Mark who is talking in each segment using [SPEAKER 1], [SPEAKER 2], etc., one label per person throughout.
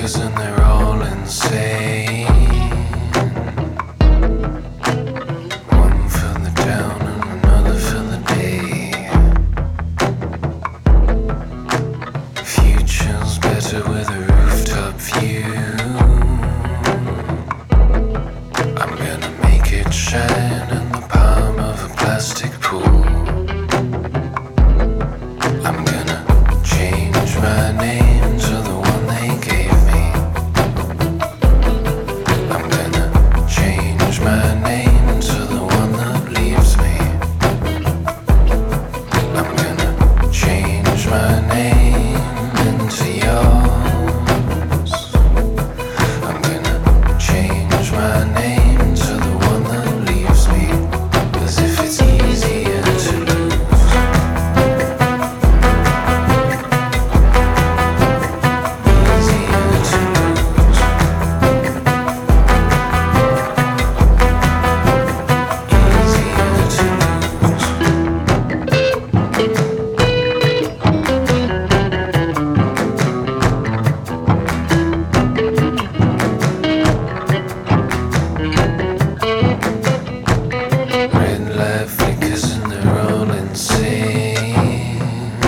[SPEAKER 1] flickers and they're all insane. One for the down and another for the day. Future's better with a rooftop view. I'm gonna make it shine in the palm of a plastic pool. I'm gonna change my name to the one they gave me. I'm gonna change my name to the one that leaves me. I'm gonna change my name into yours. I'm gonna change my name to the one that leaves me, as if it's easier to lose. Easier to lose. Easier to lose. Red light flickers and they're all insane.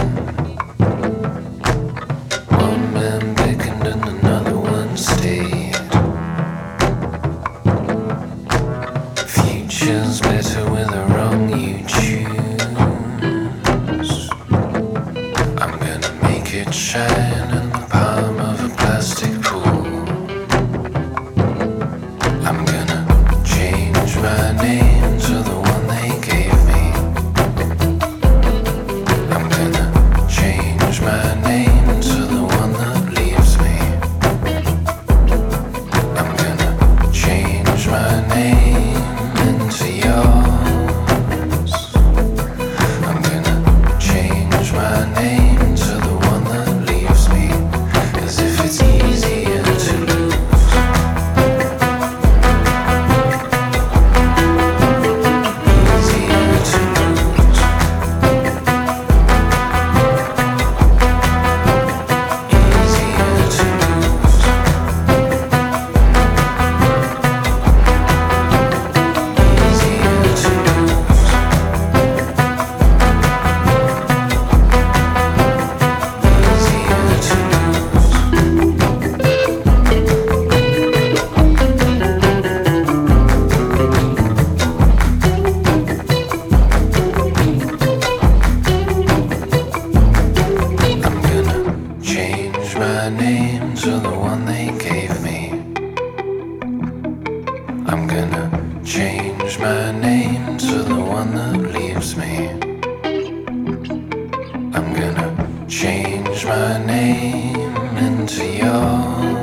[SPEAKER 1] One man beckoned and another one stayed. Future's better with the wrong you choose. I'm gonna make it shine in the palm of a plastic pool. I'm gonna change my name to the one they gave me. I'm gonna change my name to the one that leaves me. I'm gonna change my name into yours. I'm gonna change my name to the one that leaves me, as if it's easier to lose. Easier to lose. Easier to lose. Easier to lose. Easier to lose. I'm gonna change my name to the one they gave me. I'm gonna change my name to the one that leaves me. I'm gonna change my name into yours.